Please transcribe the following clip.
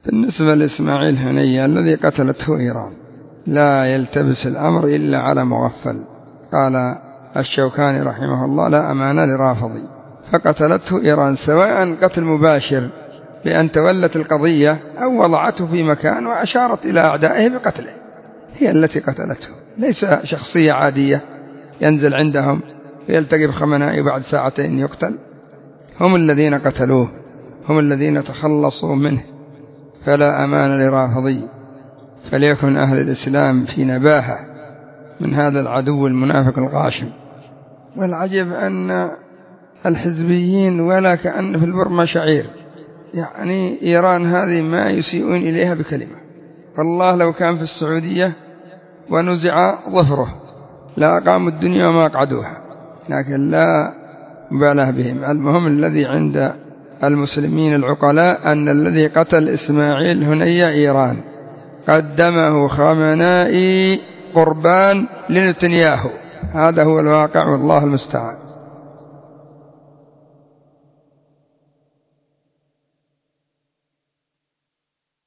بالنسبة لإسماعيل هنية الذي قتلته إيران لا يلتبس الأمر إلا على مغفل. قال الشوكاني رحمه الله: لا أمان لرافضي، فقتلته إيران، سواء قتل مباشر بأن تولت القضية أو وضعته في مكان وأشارت إلى أعدائه بقتله، هي التي قتلته، ليس شخصية عادية ينزل عندهم ويلتقي بخمنائي بعد ساعتين يقتل. هم الذين قتلوه، هم الذين تخلصوا منه. فلا أمان لرافضي، فليكن أهل الإسلام في نباهة من هذا العدو المنافق الغاشم. والعجب أن الحزبيين ولا كأن في البرمة شعير، يعني إيران هذه ما يسيئون إليها بكلمة. والله لو كان في السعودية ونزع ظفره لا أقاموا الدنيا وما أقعدوها، لكن لا مبالاة بهم. المهم الذي عند المسلمين العقلاء أن الذي قتل إسماعيل هنية إيران، قدمه خامنائي قربان لنتنياهو. هذا هو الواقع والله المستعان.